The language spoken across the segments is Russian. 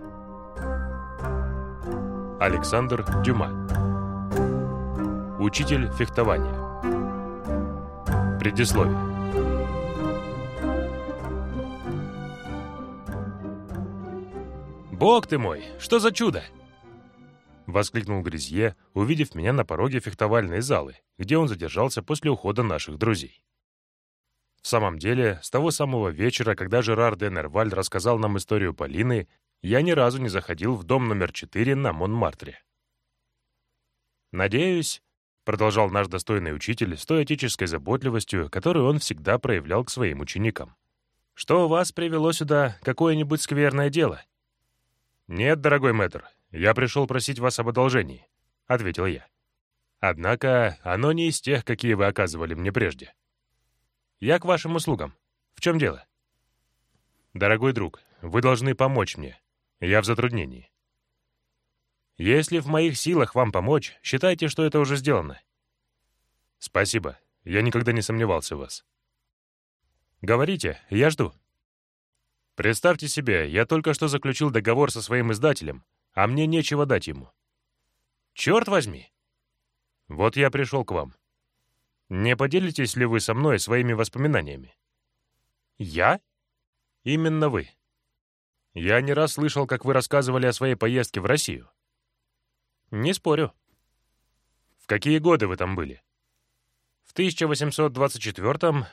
Александр Дюма. Учитель фехтования. Предисловие. «Бог ты мой, что за чудо!» — воскликнул Гризье, увидев меня на пороге фехтовальной залы, где он задержался после ухода наших друзей. В самом деле, с того самого вечера, когда Жерар де Нерваль рассказал нам историю Полины, я ни разу не заходил в дом номер 4 на Монмартре. «Надеюсь», — продолжал наш достойный учитель с той отеческой заботливостью, которую он всегда проявлял к своим ученикам, «что вас привело сюда какое-нибудь скверное дело?» «Нет, дорогой мэтр, я пришел просить вас об одолжении», — ответил я. «Однако оно не из тех, какие вы оказывали мне прежде. Я к вашим услугам. В чем дело?» «Дорогой друг, вы должны помочь мне. Я в затруднении». «Если в моих силах вам помочь, считайте, что это уже сделано». «Спасибо. Я никогда не сомневался в вас». «Говорите, я жду». «Представьте себе, я только что заключил договор со своим издателем, а мне нечего дать ему». «Черт возьми!» «Вот я пришел к вам. Не поделитесь ли вы со мной своими воспоминаниями?» «Я?» «Именно вы. Я не раз слышал, как вы рассказывали о своей поездке в Россию». «Не спорю». «В какие годы вы там были?» «В 1824,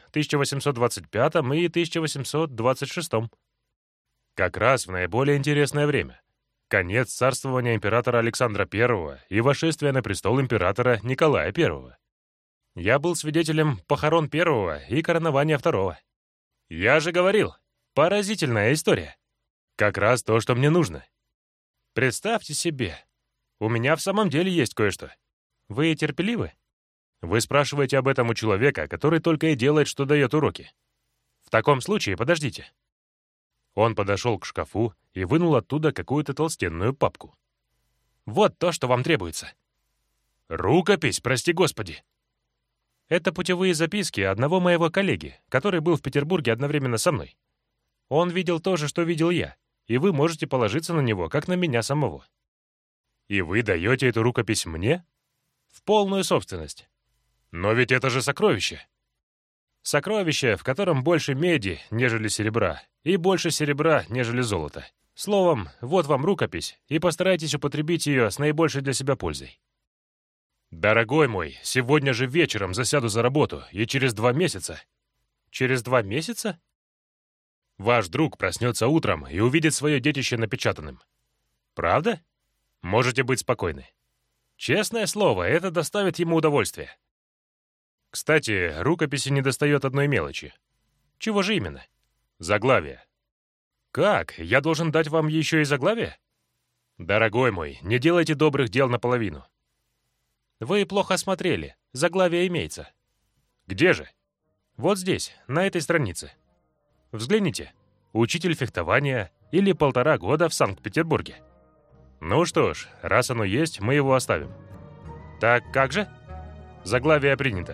1825 и 1826. Как раз в наиболее интересное время. Конец царствования императора Александра I и восшествие на престол императора Николая I. Я был свидетелем похорон первого и коронования второго. Я же говорил, поразительная история. Как раз то, что мне нужно. Представьте себе, у меня в самом деле есть кое-что. Вы терпеливы? Вы спрашиваете об этом у человека, который только и делает, что дает уроки. В таком случае подождите». Он подошел к шкафу и вынул оттуда какую-то толстенную папку. «Вот то, что вам требуется». «Рукопись, прости господи!» «Это путевые записки одного моего коллеги, который был в Петербурге одновременно со мной. Он видел то же, что видел я, и вы можете положиться на него, как на меня самого». «И вы даете эту рукопись мне?» «В полную собственность». «Но ведь это же сокровище!» «Сокровище, в котором больше меди, нежели серебра, и больше серебра, нежели золота. Словом, вот вам рукопись, и постарайтесь употребить ее с наибольшей для себя пользой». «Дорогой мой, сегодня же вечером засяду за работу, и через 2 месяца...» «Через 2 месяца?» «Ваш друг проснется утром и увидит свое детище напечатанным». «Правда? Можете быть спокойны. Честное слово, это доставит ему удовольствие. Кстати, рукописи недостает одной мелочи». «Чего же именно?» «Заглавие». «Как? Я должен дать вам еще и заглавие?» «Дорогой мой, не делайте добрых дел наполовину». «Вы плохо смотрели. Заглавие имеется». «Где же?» «Вот здесь, на этой странице. Взгляните. Учитель фехтования или 1,5 года в Санкт-Петербурге». «Ну что ж, раз оно есть, мы его оставим». «Так как же?» «Заглавие принято».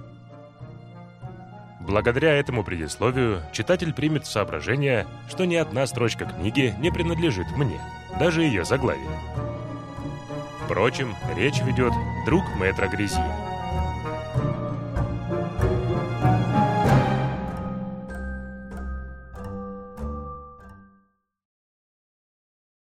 Благодаря этому предисловию читатель примет в соображение, что ни одна строчка книги не принадлежит мне, даже ее заглавие. Впрочем, речь ведет друг мэтра Гризье.